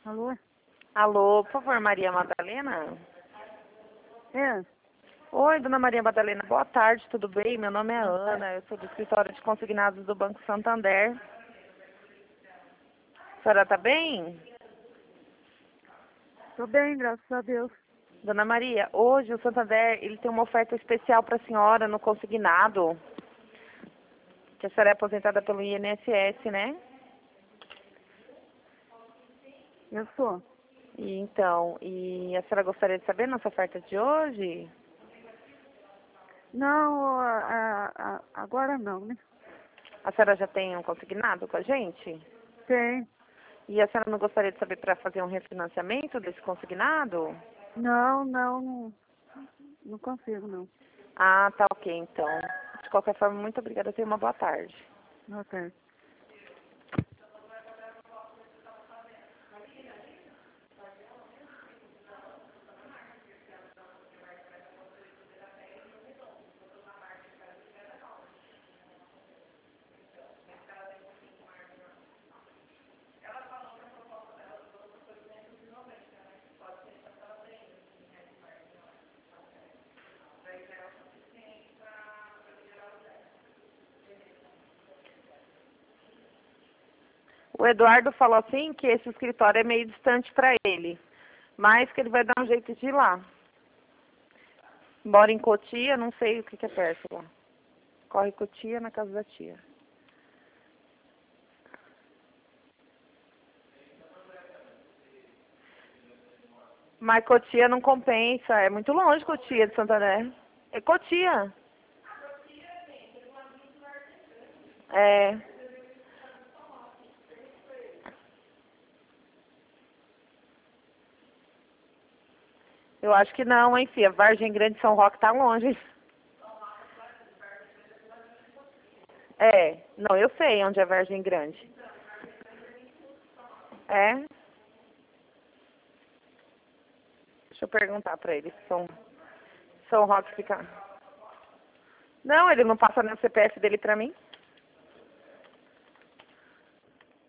Alô? Alô, por favor, Maria Madalena? É, Oi, dona Maria Madalena, boa tarde, tudo bem? Meu nome é Ana, eu sou do escritório de consignados do Banco Santander. A senhora tá bem? tô bem, graças a Deus. Dona Maria, hoje o Santander ele tem uma oferta especial para a senhora no consignado, que a senhora é aposentada pelo INSS, né? Eu sou. E a senhora gostaria de saber nossa oferta de hoje? Não, agora não, né? A senhora já tem um consignado com a gente? Tem. E a senhora não gostaria de saber para fazer um refinanciamento desse consignado? Não consigo, não. Ah, tá ok, então. De qualquer forma, muito obrigada. Tenha uma boa tarde. Ok. O Eduardo falou assim que esse escritório é meio distante para ele, mas que ele vai dar um jeito de ir lá. Mora em Cotia, não sei o que é perto lá. Corre Cotia na casa da tia. Mas Cotia não compensa, é muito longe Cotia de Santander. É Cotia. É. Eu acho que não, hein, filha. Vargem Grande São Roque tá longe. É. Não, eu sei onde é Vargem Grande. É? Deixa eu perguntar pra ele se São Roque fica. Não, ele não passa nem o CPF dele pra mim.